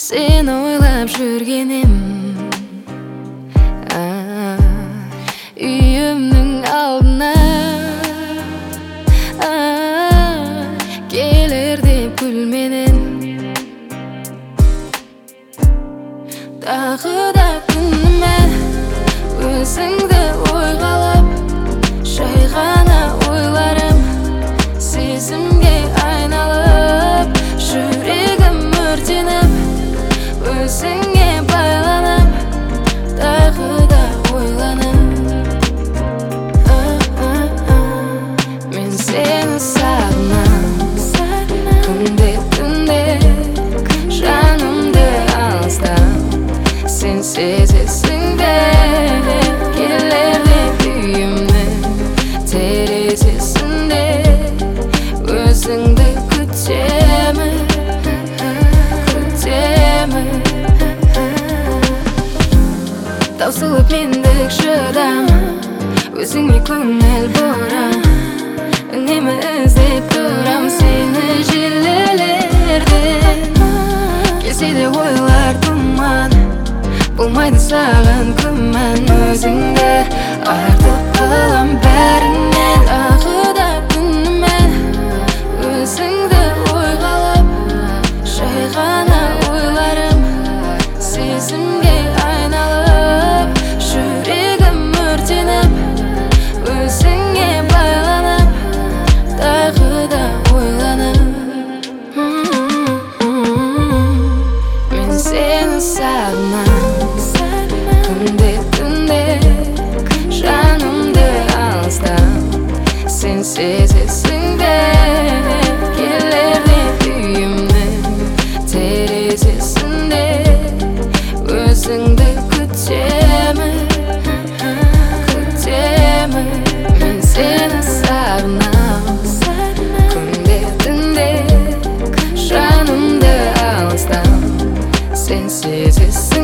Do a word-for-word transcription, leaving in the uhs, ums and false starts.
Seni oylap жүргенім үйімнің алдына келер деп күлменен тағы да күніме өзіңді ойға алып жай ғана ойларым сезімге айналып жүрегім өртеніп өзіңе байланып тағы да ойланып мен сені сағынам күнде түнде жанымды алыстан сен сезесің бе келер деп үйімнің терезесінде өзіңді күтемін таусылып мендік шыдам өзіңе көңіл бұрам үнемі іздеп тұрам сені желілерде келсе де ойлар тұман болмайды саған күмән өзіңді артық қылам бәрінен тағы да күнімен өзіңді ойға алып жай ғана ойларым сезімге айналып жүрегім өртеніп өзіңе байланып тағы да ойланып мен сені сағынам күнде түнде жанымды алыстан сен сезесің бе келер деп үйімнің терезесінде өзіңді күтемін күтемін мен сені сағынам күнде түнде жанымды алыстан сен сезесің